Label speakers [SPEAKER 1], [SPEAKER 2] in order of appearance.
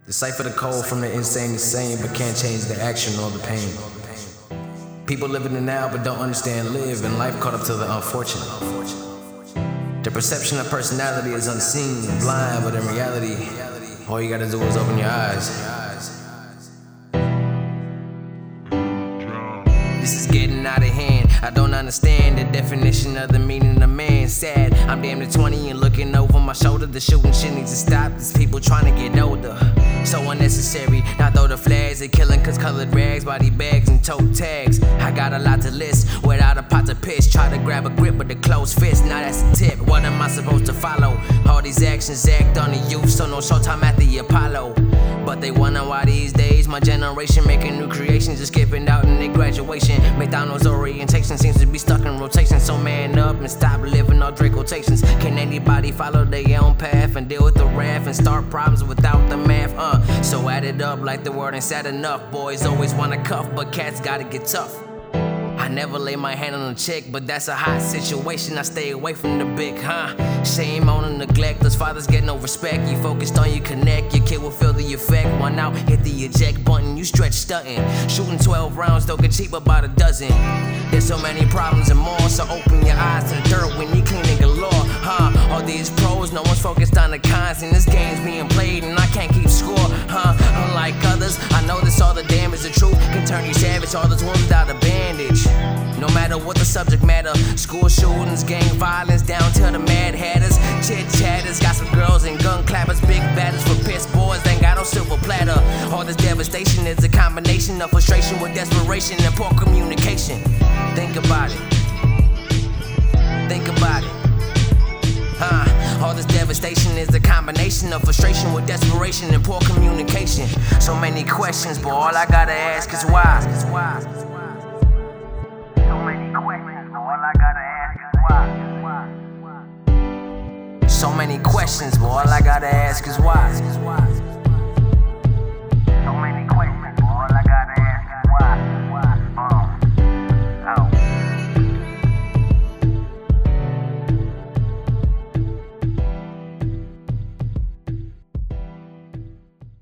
[SPEAKER 1] Decipher the code from the insane to sane, but can't change the action or the pain. People live in the now but don't understand live, and life caught up to the unfortunate. The perception of personality is unseen and blind, but in reality, all you gotta do is open your eyes. This is getting out of hand. I don't understand the definition of the meaning of man. Sad, I'm damn near 20 and looking over my shoulder. The shooting shit needs to stop. There's people trying to get older. So unnecessary. Now throw the flags at killing cause colored rags, body bags and toe tags. I got a lot to list without a pot to piss. Try to grab a grip with a closed fist. Now that's the tip. What am I supposed to follow? All these actions act on the youth, so no showtime at the Apollo. But they wonder why these days my generation making new creations, just skipping out in their graduation. McDonald's orientation seems to be stuck in rotation. So man up and stop living all Drake quotations. Can anybody follow their own path and deal with the wrath and start problems without the math? So add it up like the word ain't sad enough. Boys always wanna cuff, but cats gotta get tough. I never lay my hand on a chick, but that's a hot situation. I stay away from the big, Shame on the neglect. Those fathers get no respect. You focused on your connect, your kid will feel the effect. One out, hit the eject button, you stretch stunting. Shooting 12 rounds, don't get cheap about a dozen. There's so many problems and more, so open your eyes to the dirt when you cleaning galore, All these pros, no one's focused on the cons, and this game's being played and I can't keep score, Unlike others, I know this all the damage the truth can turn you savage, all those wounds without a bandage. No matter what the subject matter, school shootings, gang violence, down to the mad hatters, chit chatters, got some girls and gun clappers, big batters for piss boys, ain't got no silver platter. All this devastation is a combination of frustration with desperation and poor communication. Think about it. Think about it. All this devastation is a combination of frustration with desperation and poor communication. So many questions, but all I gotta ask is why. So many questions, but all I gotta ask is why. So many questions, but all I gotta ask is why.